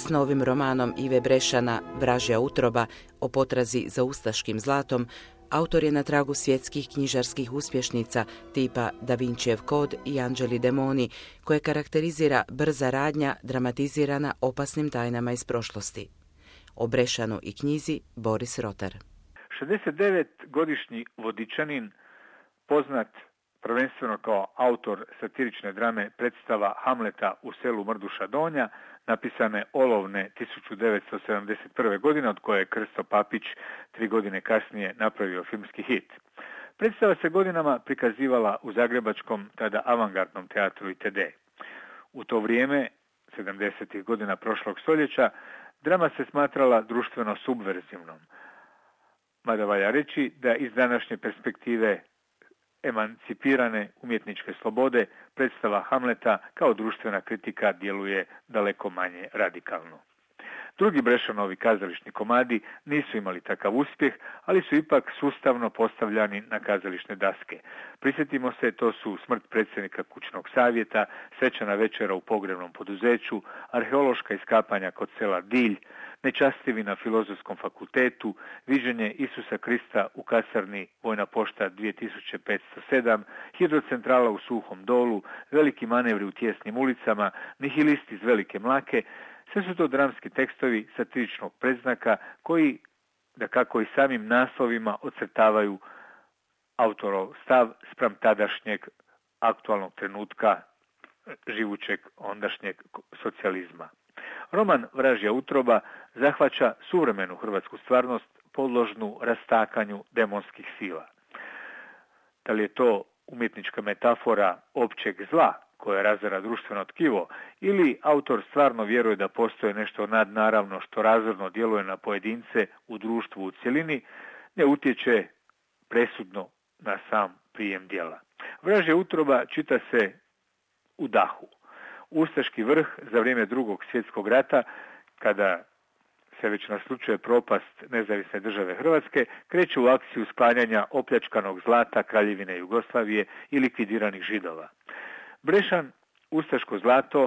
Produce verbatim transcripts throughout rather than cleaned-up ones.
s novim romanom Ive Brešana Vražja utroba o potrazi za ustaškim zlatom, autor je na tragu svjetskih knjižarskih uspješnica tipa Da Vincijev kod i Anđeli demoni, koje karakterizira brza radnja dramatizirana opasnim tajnama iz prošlosti. O Brešanu i knjizi Boris Rotar. šezdesetdevetgodišnji Vodičanin, poznat prvenstveno kao autor satirične drame predstava Hamleta u selu Mrduša Donja, napisane olovne tisuću devetsto sedamdeset prve. godine, od koje je Krsto Papić tri godine kasnije napravio filmski hit. Predstava se godinama prikazivala u zagrebačkom, tada avangardnom teatru I T D. U to vrijeme, sedamdesetih godina prošlog stoljeća, drama se smatrala društveno subverzivnom. Mada valja reći da iz današnje perspektive emancipirane umjetničke slobode predstava Hamleta kao društvena kritika djeluje daleko manje radikalno. Drugi Brešanovi kazališni komadi nisu imali takav uspjeh, ali su ipak sustavno postavljani na kazališne daske. Prisjetimo se, to su Smrt predsjednika kućnog savjeta, Svečana večera u pogrebnom poduzeću, Arheološka iskapanja kod sela Dilj, Nečastivi na Filozofskom fakultetu, Viđenje Isusa Krista u kasarni Vojna pošta dvije tisuće petsto sedam, Hidrocentrala u Suhom dolu, Veliki manevri u tijesnim ulicama, Nihilist iz Velike Mlake. Sve su to dramski tekstovi satiričnog predznaka koji, dakako i samim naslovima, ocrtavaju autorov stav spram tadašnjeg aktualnog trenutka živućeg ondašnjeg socijalizma. Roman Vražja utroba zahvaća suvremenu hrvatsku stvarnost podložnu rastakanju demonskih sila. Da li je to umjetnička metafora općeg zla koja razara društveno tkivo, ili autor stvarno vjeruje da postoje nešto nadnaravno što razorno djeluje na pojedince u društvu u cjelini, ne utječe presudno na sam prijem djela. Vražja utroba čita se u dahu. Ustaški vrh za vrijeme Drugog svjetskog rata, kada se već naslučuje propast nezavisne države Hrvatske, kreće u akciju sklanjanja opljačkanog zlata Kraljevine Jugoslavije i likvidiranih Židova. Brešan ustaško zlato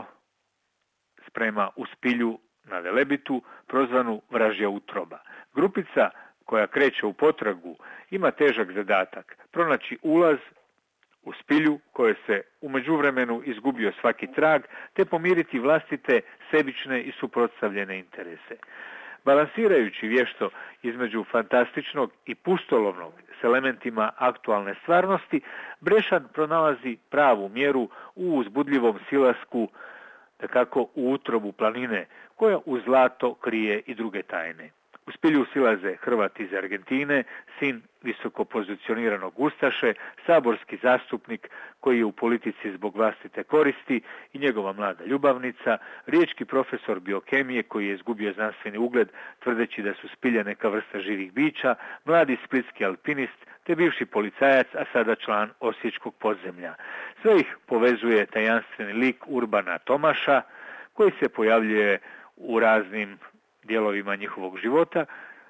sprema u spilju na Velebitu, prozvanu Vražja utroba. Grupica koja kreće u potragu ima težak zadatak pronaći ulaz u spilju koje se u međuvremenu izgubio svaki trag, te pomiriti vlastite sebične i suprotstavljene interese. Balansirajući vješto između fantastičnog i pustolovnog s elementima aktualne stvarnosti, Brešan pronalazi pravu mjeru u uzbudljivom silasku, dakako u utrobu planine, koja u zlato krije i druge tajne. U spilju silaze Hrvat iz Argentine, sin visoko pozicioniranog ustaše, saborski zastupnik koji je u politici zbog vlastite koristi i njegova mlada ljubavnica, riječki profesor biokemije koji je izgubio znanstveni ugled tvrdeći da su spilje neka vrsta živih bića, mladi splitski alpinist te bivši policajac, a sada član osječkog podzemlja. Sve ih povezuje tajanstveni lik Urbana Tomaša koji se pojavljuje u raznim dijelovima njihovog života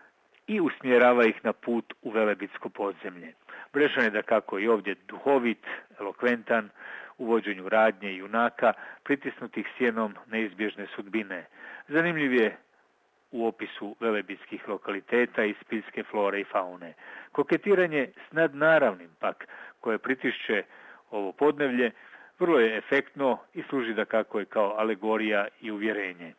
i usmjerava ih na put u velebitsko podzemlje. Brešan je dakako i ovdje duhovit, elokventan, u vođenju radnje i junaka, pritisnutih sjenom neizbježne sudbine. Zanimljiv je u opisu velebitskih lokaliteta i spiljske flore i faune. Koketiranje s nadnaravnim pak, koje pritišće ovo podnevlje, vrlo je efektno i služi dakako i kao alegorija i uvjerenje.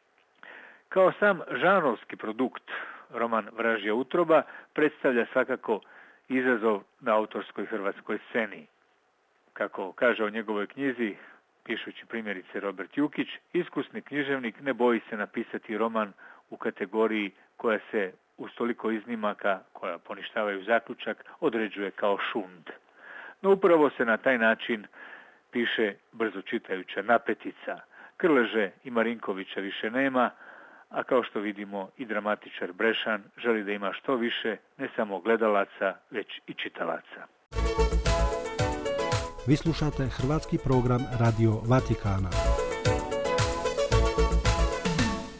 Kao sam žanrovski produkt, roman Vražja utroba predstavlja svakako izazov na autorskoj hrvatskoj sceni. Kako kaže o njegovoj knjizi, pišući primjerice Robert Jukić, iskusni književnik ne boji se napisati roman u kategoriji koja se uz toliko iznimaka, koja poništavaju zaključak, određuje kao šund. No upravo se na taj način piše brzo čitajuća napetica. Krleže i Marinkovića više nema, a kao što vidimo i dramatičar Brešan želi da ima što više ne samo gledalaca, već i čitalaca. Vi slušate hrvatski program Radio Vatikana.